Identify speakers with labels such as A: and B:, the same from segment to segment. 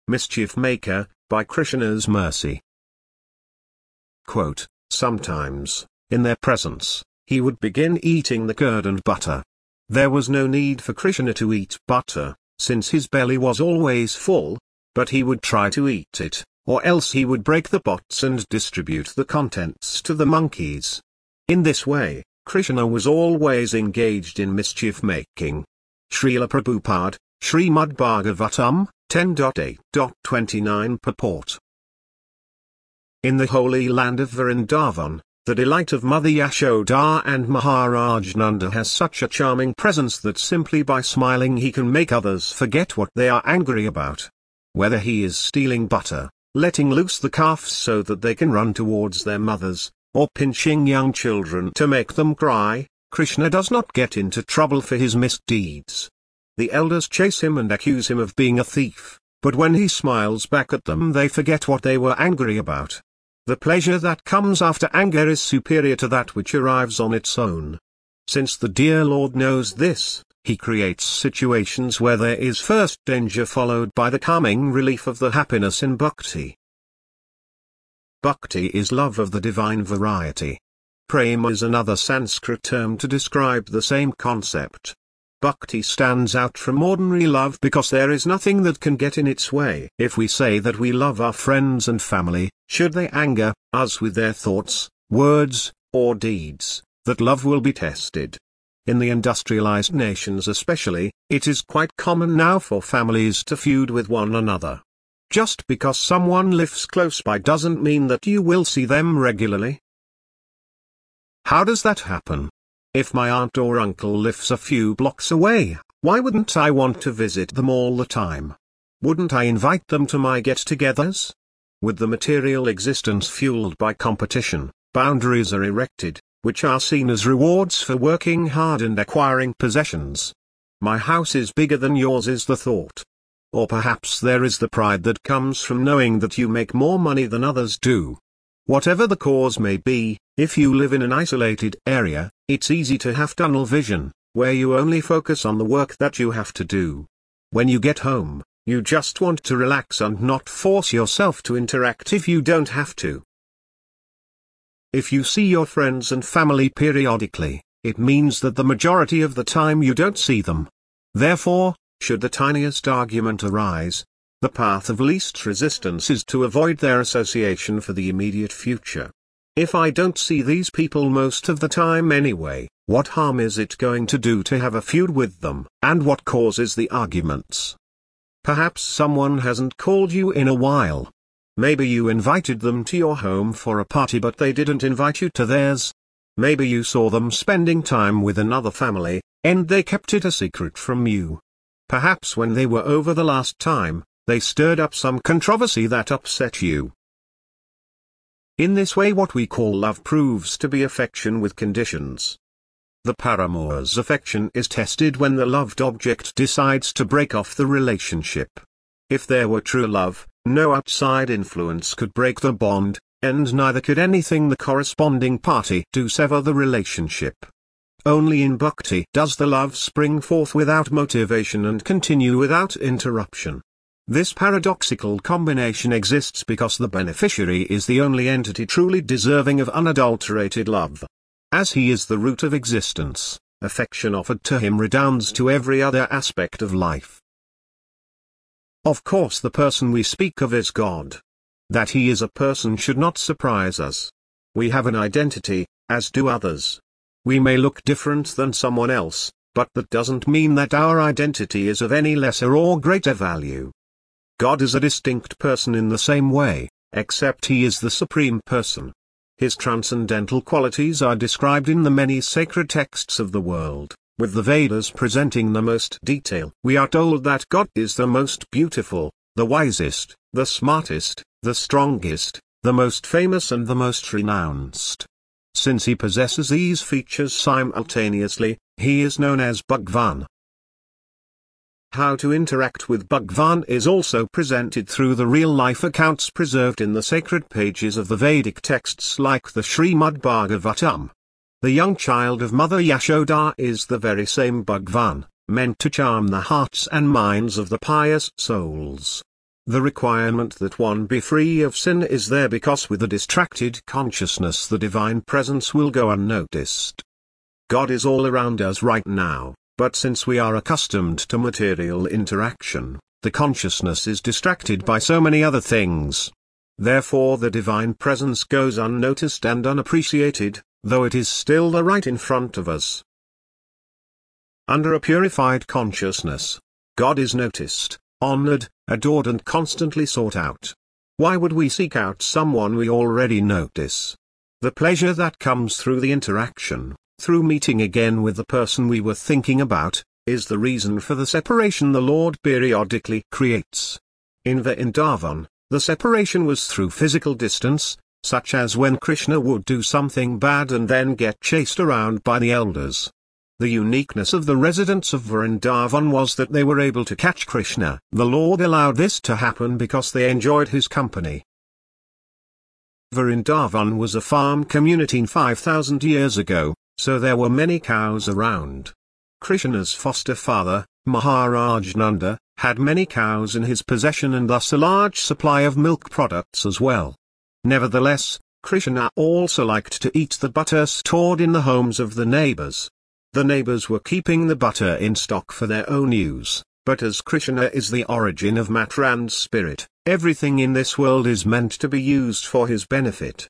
A: Mischief Maker, by Krishna's mercy. Quote, sometimes, in their presence, he would begin eating the curd and butter. There was no need for Krishna to eat butter, since his belly was always full, but he would try to eat it, or else he would break the pots and distribute the contents to the monkeys. In this way, Krishna was always engaged in mischief making. Srila Prabhupada, Srimad Bhagavatam, 10.8.29 Purport. In the holy land of Vrindavan, the delight of Mother Yashoda and Maharaj Nanda has such a charming presence that simply by smiling he can make others forget what they are angry about. Whether he is stealing butter, letting loose the calves so that they can run towards their mothers, or pinching young children to make them cry, Krishna does not get into trouble for his misdeeds. The elders chase him and accuse him of being a thief, but when he smiles back at them they forget what they were angry about. The pleasure that comes after anger is superior to that which arrives on its own. Since the dear Lord knows this, he creates situations where there is first danger followed by the calming relief of the happiness in bhakti. Bhakti is love of the divine variety. Prema is another Sanskrit term to describe the same concept. Bhakti stands out from ordinary love because there is nothing that can get in its way. If we say that we love our friends and family, should they anger us with their thoughts, words, or deeds, that love will be tested. In the industrialized nations especially, it is quite common now for families to feud with one another. Just because someone lives close by doesn't mean that you will see them regularly. How does that happen? If my aunt or uncle lives a few blocks away, why wouldn't I want to visit them all the time? Wouldn't I invite them to my get-togethers? With the material existence fueled by competition, boundaries are erected, which are seen as rewards for working hard and acquiring possessions. My house is bigger than yours is the thought. Or perhaps there is the pride that comes from knowing that you make more money than others do. Whatever the cause may be, if you live in an isolated area, it's easy to have tunnel vision, where you only focus on the work that you have to do. When you get home, you just want to relax and not force yourself to interact if you don't have to. If you see your friends and family periodically, it means that the majority of the time you don't see them. Therefore, should the tiniest argument arise, the path of least resistance is to avoid their association for the immediate future. If I don't see these people most of the time anyway, what harm is it going to do to have a feud with them, and what causes the arguments? Perhaps someone hasn't called you in a while. Maybe you invited them to your home for a party but they didn't invite you to theirs. Maybe you saw them spending time with another family, and they kept it a secret from you. Perhaps when they were over the last time, they stirred up some controversy that upset you. In this way what we call love proves to be affection with conditions. The paramour's affection is tested when the loved object decides to break off the relationship. If there were true love, no outside influence could break the bond, and neither could anything the corresponding party do sever the relationship. Only in bhakti does the love spring forth without motivation and continue without interruption. This paradoxical combination exists because the beneficiary is the only entity truly deserving of unadulterated love. As he is the root of existence, affection offered to him redounds to every other aspect of life. Of course the person we speak of is God. That he is a person should not surprise us. We have an identity, as do others. We may look different than someone else, but that doesn't mean that our identity is of any lesser or greater value. God is a distinct person in the same way, except he is the supreme person. His transcendental qualities are described in the many sacred texts of the world, with the Vedas presenting the most detail. We are told that God is the most beautiful, the wisest, the smartest, the strongest, the most famous and the most renounced. Since he possesses these features simultaneously, he is known as Bhagwan. How to interact with Bhagwan is also presented through the real-life accounts preserved in the sacred pages of the Vedic texts like the Srimad Bhagavatam. The young child of Mother Yashoda is the very same Bhagwan, meant to charm the hearts and minds of the pious souls. The requirement that one be free of sin is there because with a distracted consciousness the divine presence will go unnoticed. God is all around us right now, but since we are accustomed to material interaction, the consciousness is distracted by so many other things. Therefore the divine presence goes unnoticed and unappreciated, though it is still right in front of us. Under a purified consciousness, God is noticed, honored, adored and constantly sought out. Why would we seek out someone we already notice? The pleasure that comes through the interaction, through meeting again with the person we were thinking about, is the reason for the separation the Lord periodically creates. In Vrindavan, the separation was through physical distance, such as when Krishna would do something bad and then get chased around by the elders. The uniqueness of the residents of Vrindavan was that they were able to catch Krishna. The Lord allowed this to happen because they enjoyed his company. Vrindavan was a farm community 5,000 years ago, so there were many cows around. Krishna's foster father, Maharaj Nanda, had many cows in his possession and thus a large supply of milk products as well. Nevertheless, Krishna also liked to eat the butter stored in the homes of the neighbors. The neighbors were keeping the butter in stock for their own use, but as Krishna is the origin of matter and spirit, everything in this world is meant to be used for his benefit.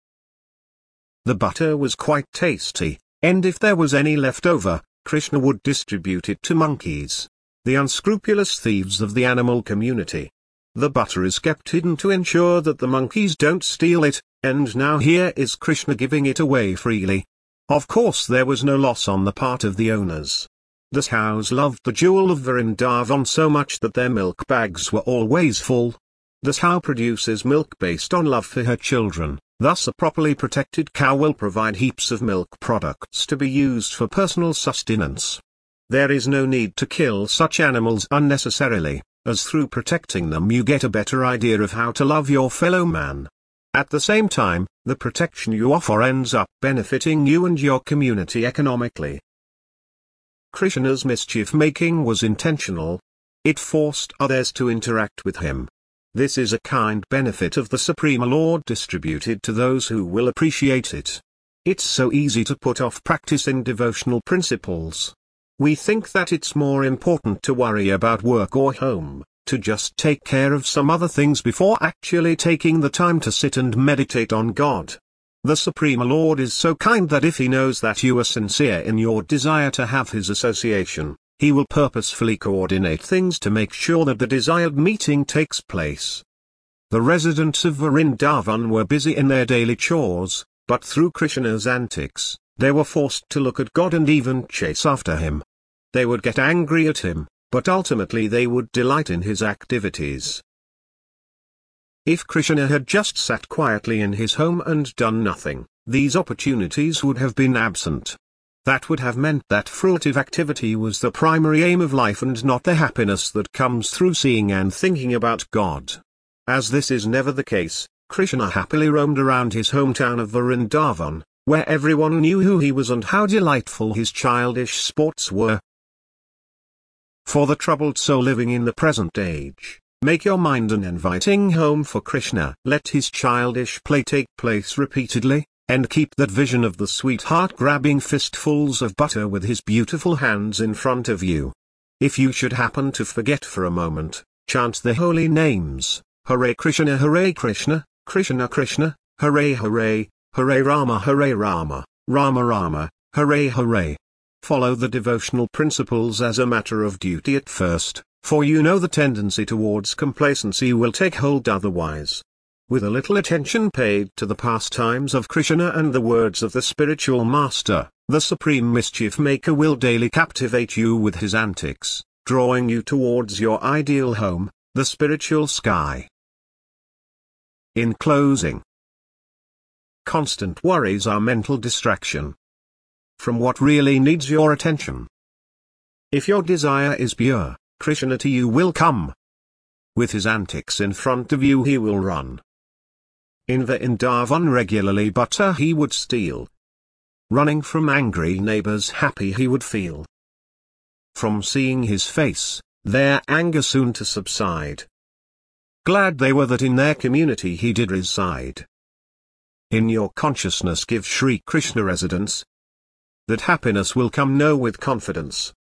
A: The butter was quite tasty, and if there was any left over, Krishna would distribute it to monkeys, the unscrupulous thieves of the animal community. The butter is kept hidden to ensure that the monkeys don't steal it, and now here is Krishna giving it away freely. Of course there was no loss on the part of the owners. The cows loved the jewel of Vrindavan so much that their milk bags were always full. The cow produces milk based on love for her children, thus a properly protected cow will provide heaps of milk products to be used for personal sustenance. There is no need to kill such animals unnecessarily, as through protecting them you get a better idea of how to love your fellow man. At the same time, the protection you offer ends up benefiting you and your community economically. Krishna's mischief-making was intentional. It forced others to interact with him. This is a kind benefit of the Supreme Lord distributed to those who will appreciate it. It's so easy to put off practicing devotional principles. We think that it's more important to worry about work or home, to just take care of some other things before actually taking the time to sit and meditate on God. The Supreme Lord is so kind that if he knows that you are sincere in your desire to have his association, he will purposefully coordinate things to make sure that the desired meeting takes place. The residents of Vrindavan were busy in their daily chores, but through Krishna's antics, they were forced to look at God and even chase after him. They would get angry at him, but ultimately they would delight in his activities. If Krishna had just sat quietly in his home and done nothing, these opportunities would have been absent. That would have meant that fruitive activity was the primary aim of life and not the happiness that comes through seeing and thinking about God. As this is never the case, Krishna happily roamed around his hometown of Vrindavan, where everyone knew who he was and how delightful his childish sports were. For the troubled soul living in the present age, make your mind an inviting home for Krishna. Let his childish play take place repeatedly, and keep that vision of the sweetheart grabbing fistfuls of butter with his beautiful hands in front of you. If you should happen to forget for a moment, chant the holy names, Hare Krishna, Krishna Krishna, Hare Hare, Hare Rama, Rama Rama, Hare Hare. Follow the devotional principles as a matter of duty at first, for you know the tendency towards complacency will take hold otherwise. With a little attention paid to the pastimes of Krishna and the words of the spiritual master, the supreme mischief maker will daily captivate you with his antics, drawing you towards your ideal home, the spiritual sky. In closing, constant worries are mental distraction from what really needs your attention. If your desire is pure, Krishna to you will come. With his antics in front of you he will run. In Vrindavan regularly butter he would steal. Running from angry neighbors happy he would feel. From seeing his face, their anger soon to subside. glad they were that in their community he did reside. In your consciousness give Sri Krishna residence. That happiness will come, know with confidence.